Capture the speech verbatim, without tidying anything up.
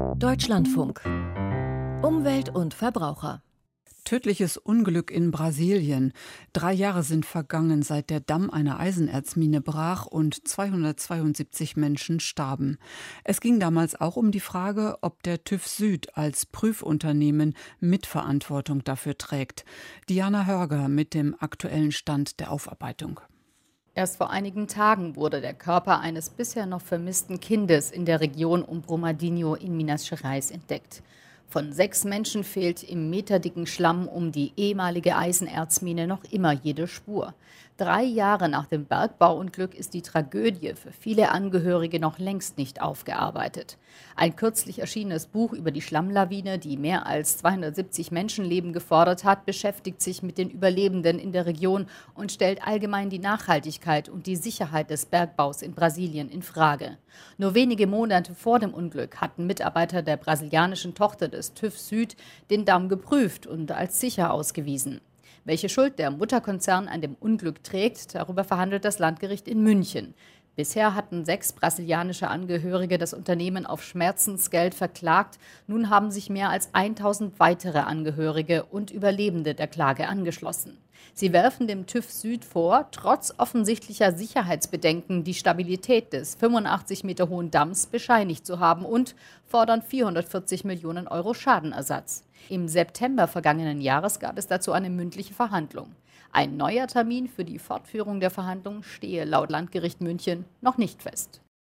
Deutschlandfunk. Umwelt und Verbraucher. Tödliches Unglück in Brasilien. Drei Jahre sind vergangen, seit der Damm einer Eisenerzmine brach und zweihundertzweiundsiebzig Menschen starben. Es ging damals auch um die Frage, ob der TÜV Süd als Prüfunternehmen Mitverantwortung dafür trägt. Diana Hörger mit dem aktuellen Stand der Aufarbeitung. Erst vor einigen Tagen wurde der Körper eines bisher noch vermissten Kindes in der Region um Brumadinho in Minas Gerais entdeckt. Von sechs Menschen fehlt im meterdicken Schlamm um die ehemalige Eisenerzmine noch immer jede Spur. Drei Jahre nach dem Bergbauunglück ist die Tragödie für viele Angehörige noch längst nicht aufgearbeitet. Ein kürzlich erschienenes Buch über die Schlammlawine, die mehr als zweihundertsiebzig Menschenleben gefordert hat, beschäftigt sich mit den Überlebenden in der Region und stellt allgemein die Nachhaltigkeit und die Sicherheit des Bergbaus in Brasilien in Frage. Nur wenige Monate vor dem Unglück hatten Mitarbeiter der brasilianischen Tochter des TÜV Süd den Damm geprüft und als sicher ausgewiesen. Welche Schuld der Mutterkonzern an dem Unglück trägt, darüber verhandelt das Landgericht in München. Bisher hatten sechs brasilianische Angehörige das Unternehmen auf Schmerzensgeld verklagt. Nun haben sich mehr als tausend weitere Angehörige und Überlebende der Klage angeschlossen. Sie werfen dem TÜV Süd vor, trotz offensichtlicher Sicherheitsbedenken die Stabilität des fünfundachtzig Meter hohen Damms bescheinigt zu haben und fordern vierhundertvierzig Millionen Euro Schadenersatz. Im September vergangenen Jahres gab es dazu eine mündliche Verhandlung. Ein neuer Termin für die Fortführung der Verhandlungen stehe laut Landgericht München noch nicht fest.